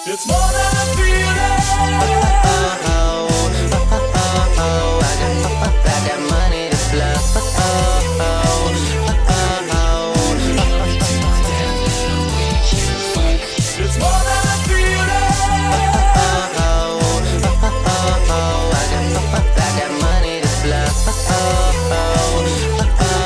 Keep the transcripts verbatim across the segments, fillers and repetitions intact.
It's more than a feeling. Oh, oh, oh, oh, oh, I got, I got money to blow. Oh, oh, oh, oh, It's more than a feeling. oh, oh, oh, oh, I got, I got money to blow. Oh, oh, oh,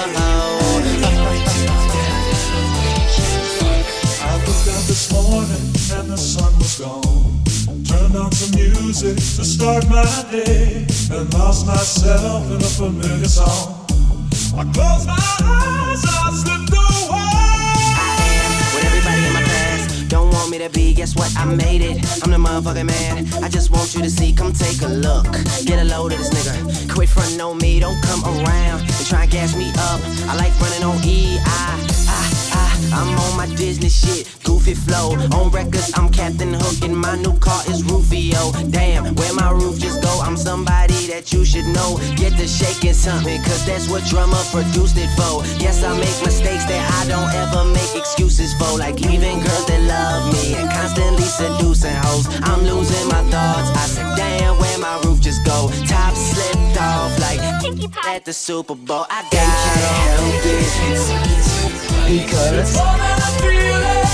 I looked out this morning and the sun was gone. Turned on some music to start my day and lost myself in a familiar song. I closed my eyes, I slipped away. with everybody in my past. Don't want me to be, guess what? I made it. I'm the motherfucking man. I just want you to see, come take a look. Get a load of this nigga. Quit frontin' on me, don't come around and try and gas me up. I like running on E. I, I, I, I'm on my Disney shit. Goofy flow. On records, I'm Captain Hook and my new car is Rufio. Damn, where my roof just go? I'm somebody that you should know. Get to shaking something, cause that's what drummer produced it for. Yes, I make mistakes that I don't ever make excuses for. Like leaving girls that love me and constantly seducing hoes. I'm losing my thoughts. I said, damn, where my roof just go? Top slipped off like at the Super Bowl. I gotta help it because It's more than a feeling.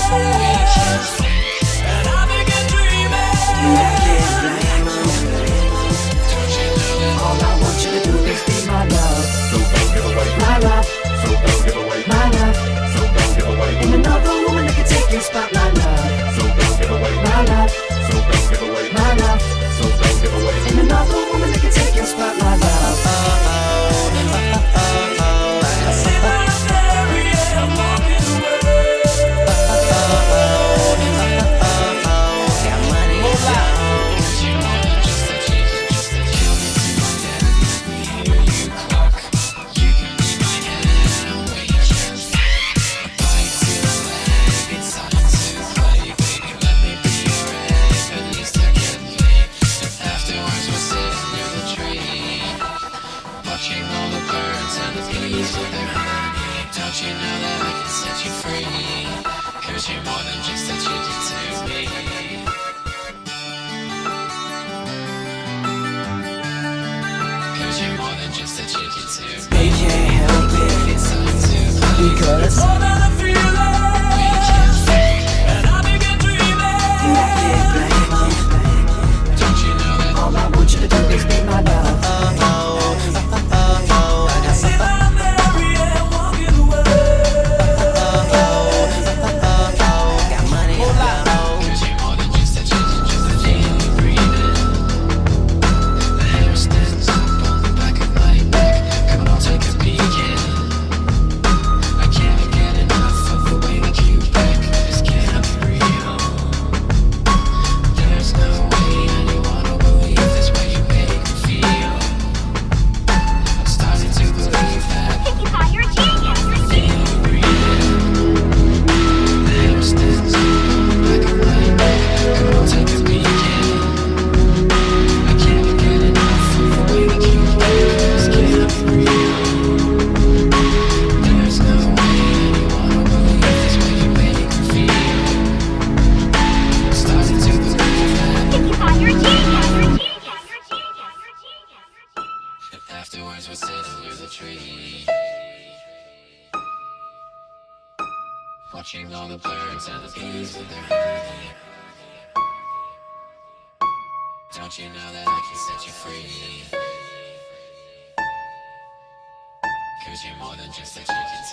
And I begin dreaming. I can't blame 'em. All I want you to do is be my love. So don't give away, My love, so don't give away, my love. so don't give away, Ain't another woman that can take your spot, my love. so don't give away, My love, so don't give away, my love. so don't give away. Ain't another woman that can take your spot, my love. I see that I'm there, yeah, I'm walking away. Got money in my Watching all the birds and the bees with their honey. Don't you know that I can set you free? Cause you're more than just a chicken to me. Cause you're more than just a chicken to me. They can't help it It's time to because More than a feeling. And I begin dreaming. I can't blame 'em. Don't you know that All I want you to do is be my love. I see that I'm there, yeah, I'm walking away. Got money in my cause you're more than just a chicken, just a chicken you breathing. The hair stands up on the back of my neck. Come on, take a peek in. I can't get enough of the way that you back. This can't be real. There's no way anyone will believe this way you make me feel. I'm starting to believe that everything you breathe. The hair stands up on the back of my neck. Come on, take a peek in. I can't get enough of the way that you back. This can't be real. There's no way anyone will believe this way you make me feel. I'm starting to believe that. Afterwards we'll sit under the tree, watching all the birds and the bees with their honey. Don't you know that I can set you free? Cause you're more than just a chicken